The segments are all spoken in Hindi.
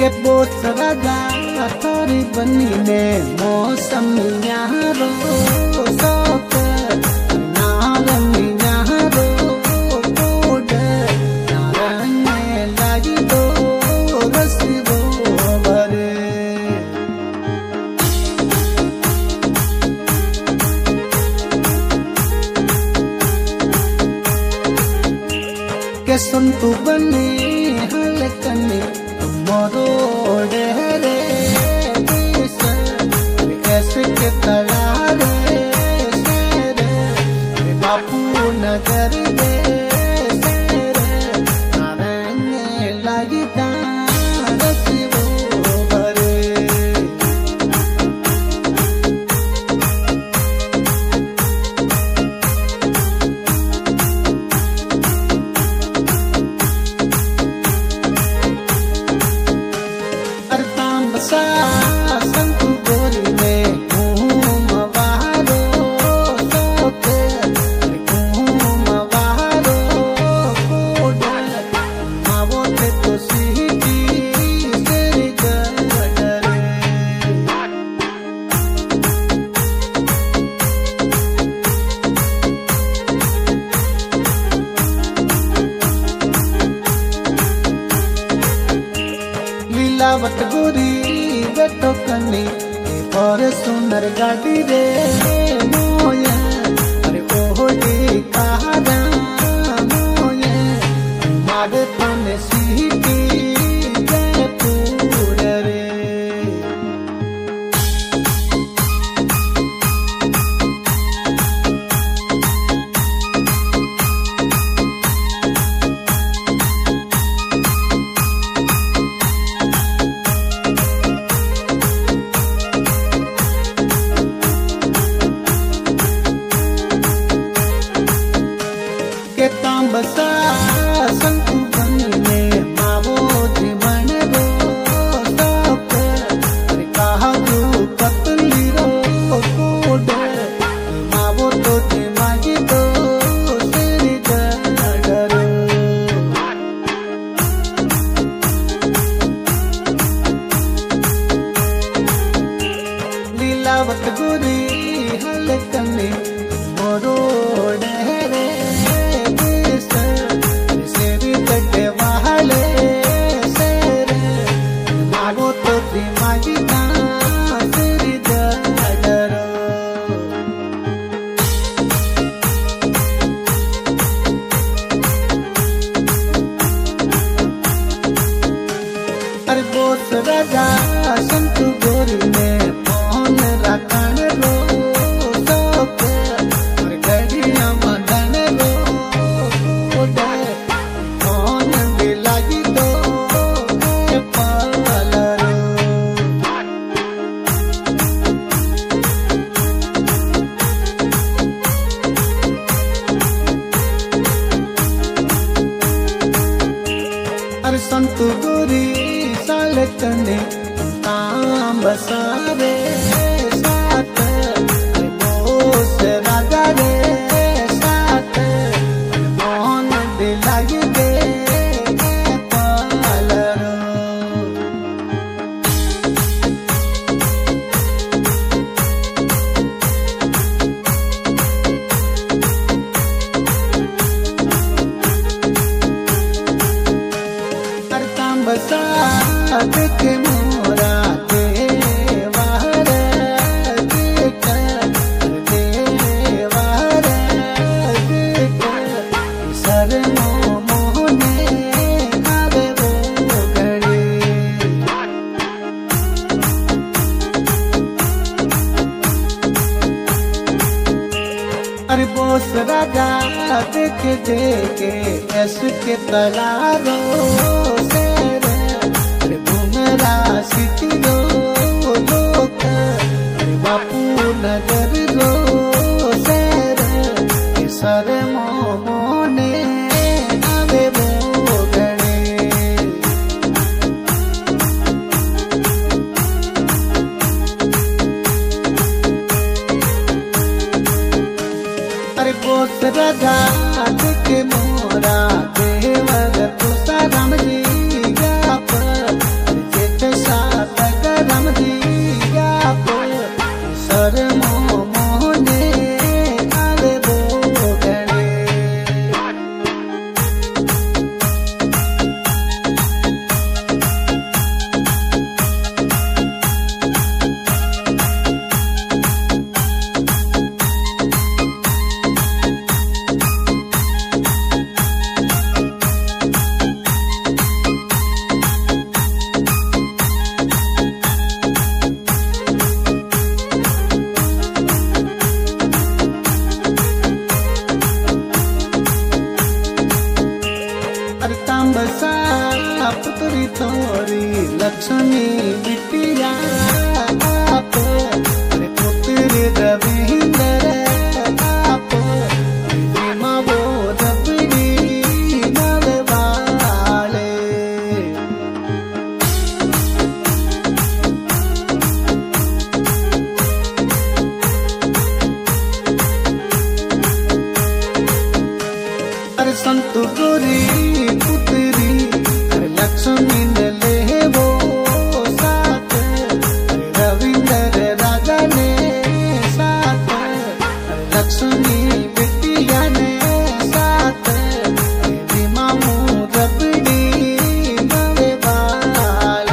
बोस राजा थारी बनी ने मौसम यारो सोक नालम यारो कोड नारंगे लागी दो रसिबो भरे के संतु बनी हलकनी मोरो डेरे ऐसे के तलारे सेरे बापू नगर दे सेरे नारंगे लगी रसिबो भरे संतु गोरी में घूम बारो सोक घूम बारो कोड मावो ते तो सीटी तेरे गडरे लीलावत गोरी बेटो कनी और सुंदर गाड़ी रे मोये अरे ओहोडी कहादा मोये मागे तने सीटी जयपुर रे बसा संतु बनी में मावो जीवन रो सोक अरे कहा जो पतली रो कोड मावो तो ते मागी दो तेरी गडरो लीलावत गोरी हलकनी मोरो डेरे अरे बोस राजा संतु गोरी में फोन रखन रो सोक अरे गड़िया मदन रो कोड फोन भी लगी दो पालरो अरे संतु गोरी साले कने ताम बसारे साथ बोस राजा रे साथ मोहन दिलाई दे पालरो बसा देखे मोरा देवार देख देवार देख सर मोहने आवे वो घड़ी अरे बोस राजा देख देखे ऐसे तलारो से सिटी रो लोक बापू नगर रो सेर सर मोने आवे वो गणे अरे बोस राजा के मोरा देवर तुसा राम जी लक्ष्मी बिटिया आप, अरे पुत्र रविंद्र आप, रीमा वो रबड़ी नलवाले। अरे संत गोरी पुत्री अरे लक्ष्मी ने ले वो साथ, अरे रविंद्र राजा ने साथ, अरे लक्ष्मी बिटिया ने साथ, अरे रीमा वो रबड़ी नलवाले।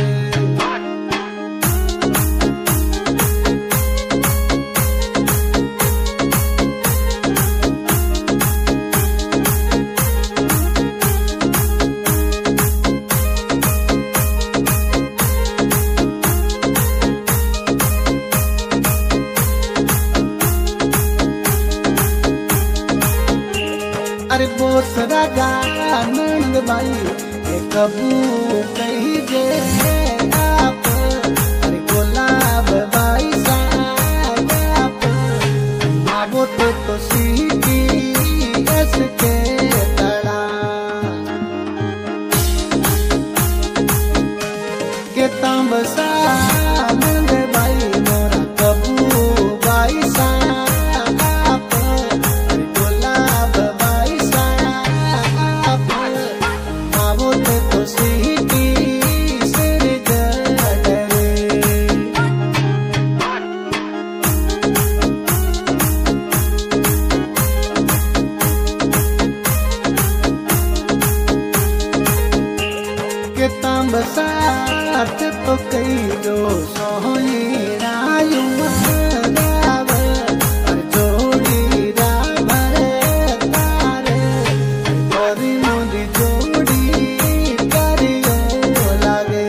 अरे बोस राजा नंद भाई ये कबू कही जे आप, अरे गुलाब भाई साहब आप, आवो तो सीटी इसके तड़ा के तांबसा नंद भाई मोरा कबू भाई साहब आप, अरे गुलाब भाई साहब आवो तो सीटी सिर जड़रे। के तांबसात तो कई जो सोही रायु राव, और जोड़ी राव तारे, करी मोदी जोड़ी करियो लागे।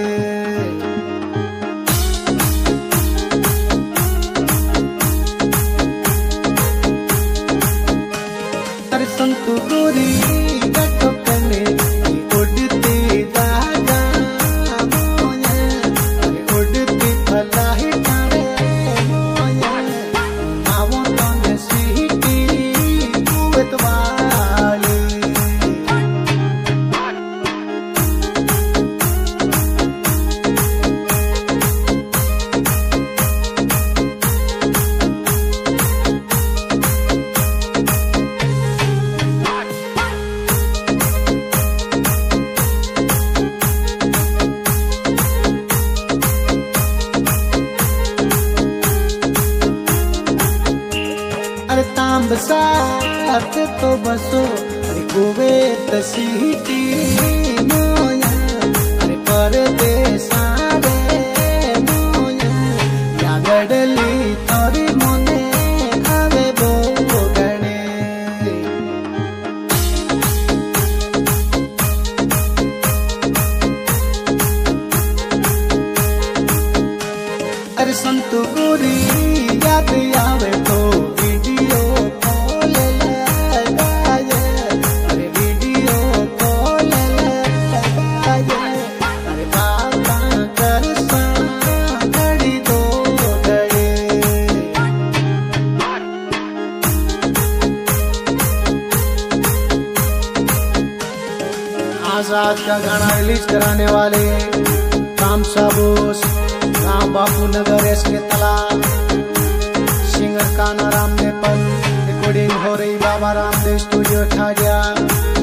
अरे संत गोरी गटो कने उड़ती राजा मोया, अरे उड़ती फलाही तारे मोया, आवो तो सीटी कुवत वाली। अरे तांबसात तो बसो अरे कुवे तसीटी मोया, अरे परदेसा रे मोया, या गडली तोरी मोने आवे बोगणे। अरे संत गोरी याद आवे तो वीडियो कॉल लगाए, अरे वीडियो कॉल लगाए, अरे बाबा कर सा घड़ी दो घड़ी। आजाद का गाना रिलीज कराने वाले काम साबोस गाँव बापू नगर एसके तला, सिंगर काना राम नेपाल, रिकॉर्डिंग हो रही बाबा रामदेव स्टूडियो ठाडिया।